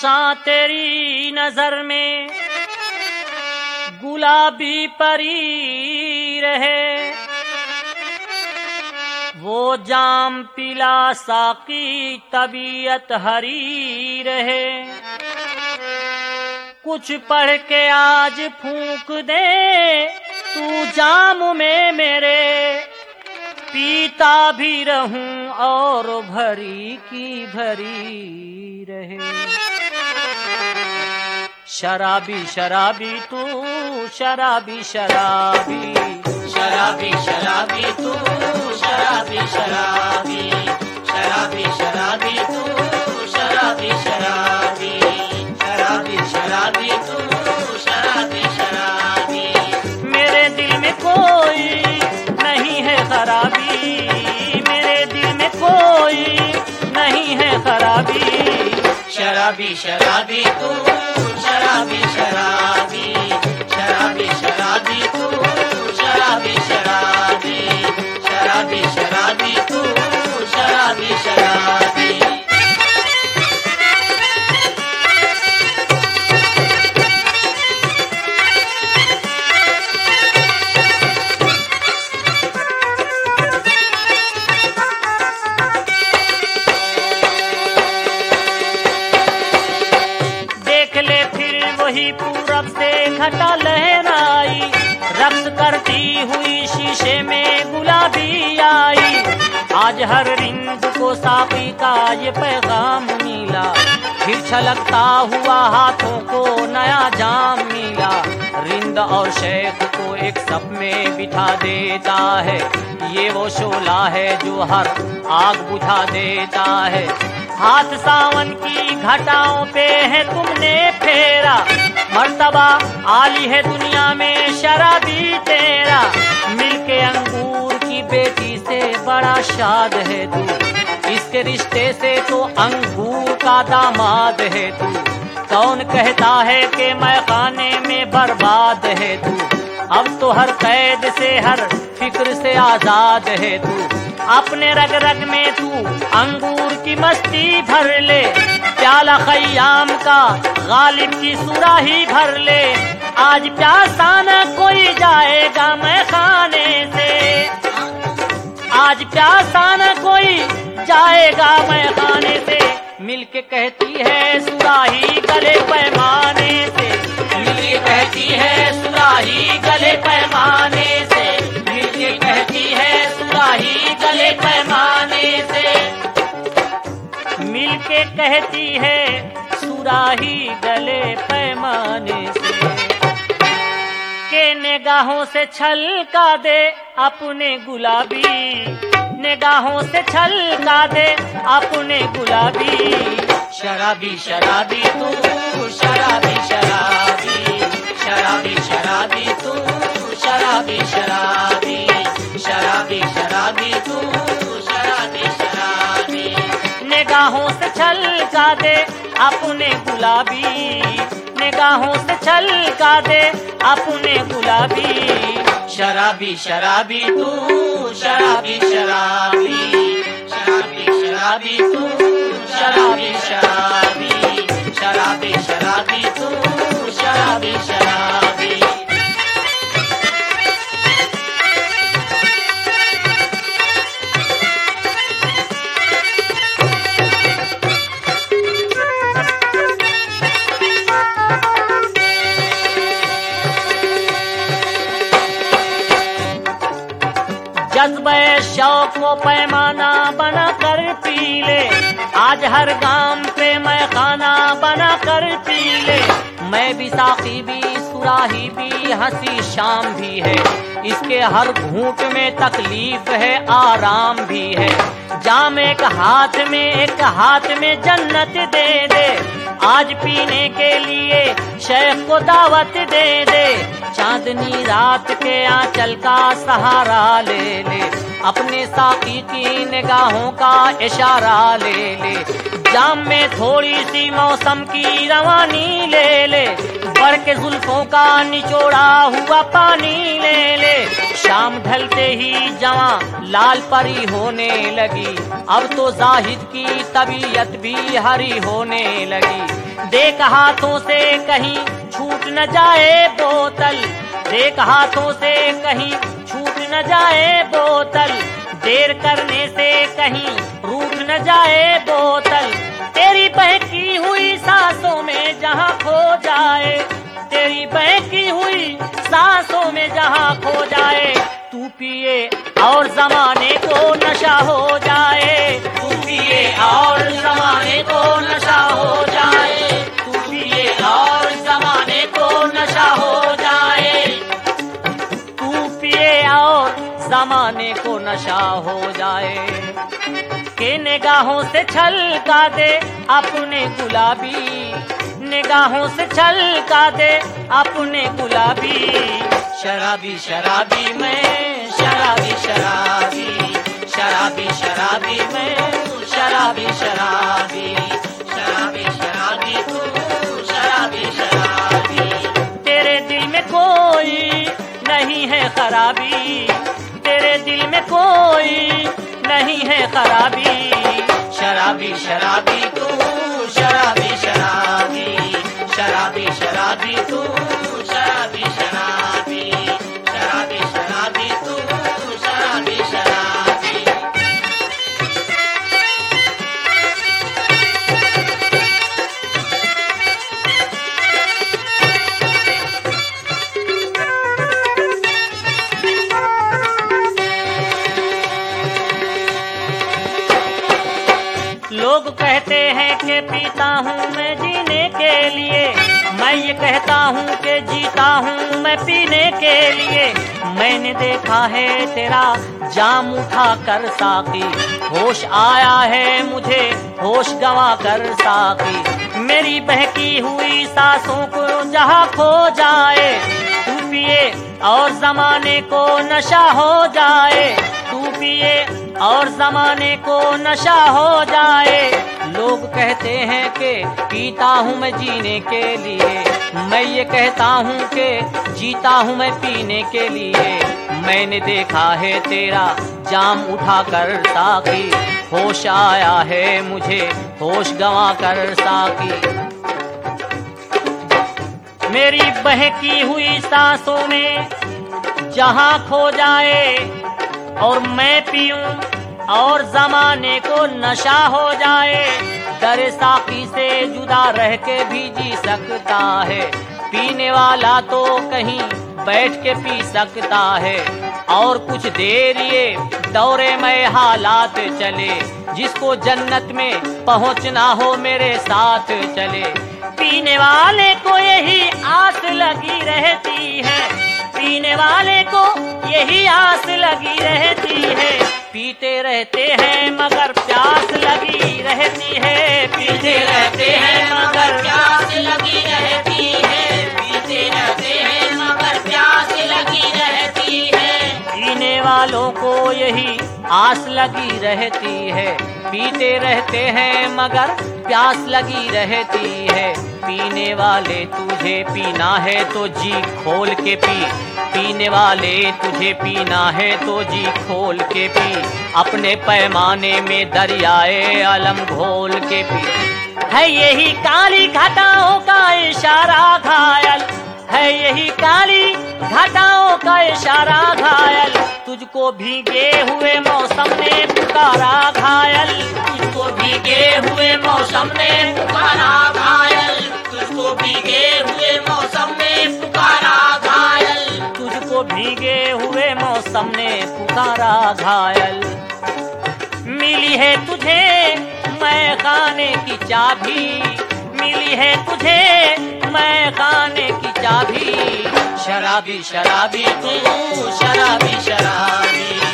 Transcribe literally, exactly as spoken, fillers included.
हमेशा तेरी नजर में गुलाबी परी रहे, वो जाम पिला साकी तबीयत हरी रहे। कुछ पढ़ के आज फूंक दे तू जाम में मेरे, पीता भी रहूं और भरी की भरी रहे। शराबी शराबी तू शराबी शराबी, शराबी शराबी तू शराबी शराबी, शराबी शराबी तू शराबी शराबी, शराबी शराबी तू शराबी शराबी। मेरे दिल में कोई नहीं है खराबी, मेरे दिल में कोई नहीं है खराबी। शराबी शराबी तू शराबी शराबी, शराबी शराबी तू शराबी शराबी, शराबी शराबी तू शराबी शराबी। वही पूरब से घटा लहराई, रक्स करती हुई शीशे में गुलाबी आई। आज हर रिंद को साकी का ये पैगाम मिला, फिर छलकता हुआ हाथों को नया जाम मिला। रिंद और शेख को एक सब में बिठा देता है, ये वो शोला है जो हर आग बुझा देता है। हाथ सावन की घटाओं पे है तुमने फेरा, मर्तबा आली है दुनिया में शराबी तेरा। मिलके अंगूर की बेटी से बड़ा शाद है तू, इसके रिश्ते से तो अंगूर का दामाद है तू। कौन कहता है कि मैं खाने में बर्बाद है तू, अब तो हर कैद से हर फिक्र से आजाद है तू। अपने रग रग में तू अंगूर की मस्ती भर ले, प्याला खयाम का गालिब की सुराही भर ले। आज प्यासा न कोई जाएगा मैं खाने से, आज प्यासा न कोई जाएगा मैं खाने से। मिलके कहती है सुराही गले पैमाने से, मिलके कहती है सुराही गले पैमाने से, मिलके कहती है सुराही गले पैमाने से, मिलके कहती है सुराही गले पैमाने से। के निगाहों से छलका दे अपने गुलाबी, निगाहों से छलका दे अपने गुलाबी। शराबी शराबी तू शराबी शराबी, शराबी शराबी तू शराबी शराबी, शराबी शराबी तू शराबी शराबी। निगाहों से छलका दे अपने गुलाबी, निगाहों से छलका दे अपने गुलाबी। शराबी शराबी तू शराबी शराबी, शराबी शराबी तू शराबी शराबी, शराबी शराबी तू शराबी शराबी। जज्बे शौक को पैमाना बना कर पी ले, आज हर गाम पे मैं खाना बना कर पी ले। मैं भी साकी भी सुराही भी हंसी शाम भी है, इसके हर घूंट में तकलीफ है आराम भी है। जाम एक हाथ में एक हाथ में जन्नत दे दे, आज पीने के लिए शेख को दावत दे दे। चांदनी रात के आंचल का सहारा ले ले, अपने साकी की निगाहों का इशारा ले ले। जाम में थोड़ी सी मौसम की रवानी ले ले, बढ़ के जुल्फों का निचोड़ा हुआ पानी ले ले। शाम ढलते ही जवां लाल परी होने लगी, अब तो जाहिद की तबीयत भी हरी होने लगी। देख हाथों से कहीं छूट न जाए बोतल, देख हाथों से कहीं छूट न जाए बोतल, देर करने से कहीं रूठ न जाए बोतल। तेरी बहकी हुई सांसों में जहां खो जाए, तेरी बहकी हुई सांसों में जहां खो जाए, तू पिए और जमाने को नशा हो जाए, तू पिए और जमाने को नशा हो जाए, तू पिए और जमाने को नशा हो जाए, तू पिए और जमाने को नशा हो जाए। के निगाहों से छलका दे अपने गुलाबी, निगाहों से छलका दे अपने गुलाबी। शराबी शराबी मैं शराबी शराबी, शराबी शराबी मैं शराबी शराबी, शराबी शराबी तू शराबी शराबी। तेरे दिल में कोई नहीं है खराबी, तेरे दिल में कोई नहीं है खराबी। शराबी शराबी तू शराबी शराबी, शराबी शराबी तू शराबी शराबी, शराबी शराबी तू शराबी शराबी। लोग कहते हैं कि पीता हूँ मैं जीने के लिए, मैं ये कहता हूँ कि जीता हूँ मैं पीने के लिए। मैंने देखा है तेरा जाम उठा कर साकी, होश आया है मुझे होश गंवा कर साकी। मेरी बहकी हुई सांसों को जहाँ खो जाए, तू पिए और जमाने को नशा हो जाए, तू पिए और जमाने को नशा हो जाए। लोग कहते हैं कि पीता हूँ मैं जीने के लिए, मैं ये कहता हूँ कि जीता हूँ मैं पीने के लिए। मैंने देखा है तेरा जाम उठा कर साकी, होश आया है मुझे होश गंवा कर साकी। मेरी बहकी हुई सांसों में जहां खो जाए और मैं पीऊं और जमाने को नशा हो जाए। दर साकी से जुदा रह के भी जी सकता है, पीने वाला तो कहीं बैठ के पी सकता है। और कुछ देर ये दौरे में हालात चले, जिसको जन्नत में पहुंचना हो मेरे साथ चले। पीने वाले को यही आस लगी रहती है, पीने वाले को यही आस लगी रहती है। पीते रहते हैं मगर प्यास लगी रहती है, पीते रहते हैं मगर प्यास लगी रहती है, पीते रहते हैं मगर प्यास लगी रहती है। पीने वालों को यही आस लगी रहती है, पीते रहते हैं मगर प्यास लगी रहती है। पीने वाले तुझे पीना है तो जी खोल के पी, पीने वाले तुझे पीना है तो जी खोल के पी। अपने पैमाने में दरियाए आलम घोल के पी। है यही काली घटाओं का इशारा घायल, है यही काली घटाओं का इशारा घायल। तुझको भीगे हुए मौसम ने पुकारा घायल, तुझको भीगे हुए मौसम ने पुकारा घायल, तुझको भीगे हुए मौसम ने पुकारा घायल, तुझको भीगे हुए मौसम ने पुकारा घायल। मिली है तुझे मैं खाने की चाबी, मिली है तुझे मैं खाने की चाबी। शराबी शराबी तू शराबी शराबी,